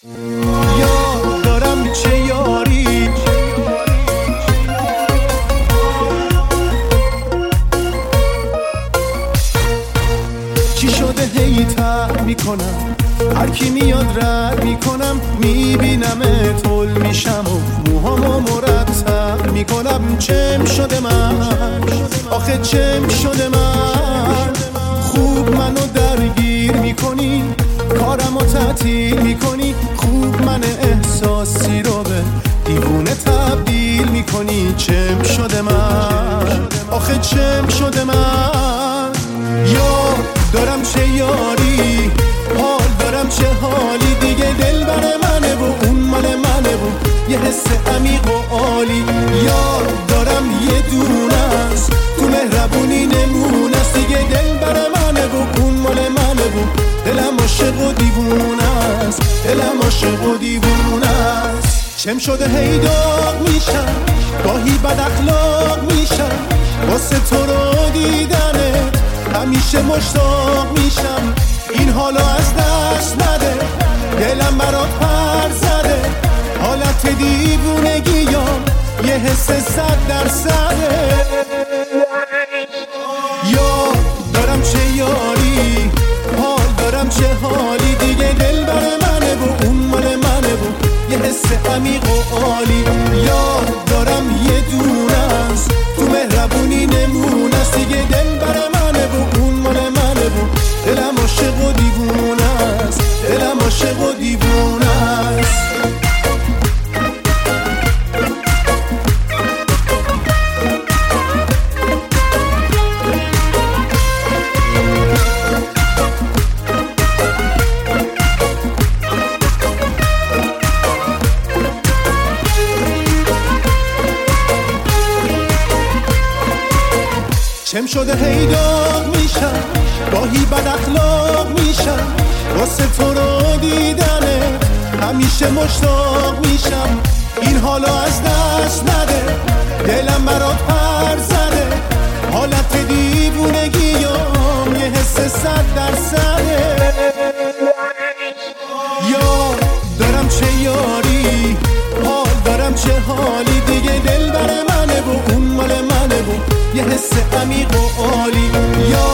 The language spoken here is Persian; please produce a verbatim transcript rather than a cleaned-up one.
یاد دارم چه یاری، چی شده هی تر میکنم، هر کی میاد رد میکنم، میبینم طول میشم و موهامو مرتب میکنم. چم شده من آخه چم شده من، خوب منو درگیر میکنی، کارمو تعطیل میکنی، خوب من احساسی رو به دیوونه تبدیل میکنی. چم شده من آخه چم شده من، یاد دارم چه یاری، حال دارم چه حالی، دیگه دل بر منه و اون مال منه و یه حس عمیق و عالی. یاد دارم یه دونه است تو مهربونی نمونه است، دیگه دل بر منه و اون مال منه و دلم عاشق و دیوونه است، دلم عاشق و دیوونه است. چم شده هی داغ میشم، گاهی بد اخلاق میشم، واسه تو رو دیدنت همیشه مشتاق میشم. این حالو از دست نده، دلم برات پر زده، حالت دیوونگی یا یه حس صد درصده. یاد دارم چه یاری، حال دارم چه حالی، دیگه دل بر منه و اون مال منه و یه حس عمیق و عالی. یاد دارم یه دونه است تو مهربونی نمونه است، دیگه دل بر منه و اون مال منه و دلم عاشق و دیوونه است، دلم عاشق و دیوونه است. چم شده هی داغ میشم، گاهی بد اخلاق میشم، واسه تو رو دیدنه همیشه مشتاق میشم. این حالو از دست نده، دلم برات پر زده، حالت دیوونگیام یه حس صد درصده. یاد دارم چه یاری، حال دارم چه حالی، دیگه دل بر منه و اون مال منه و یه حس عمیق و عالی.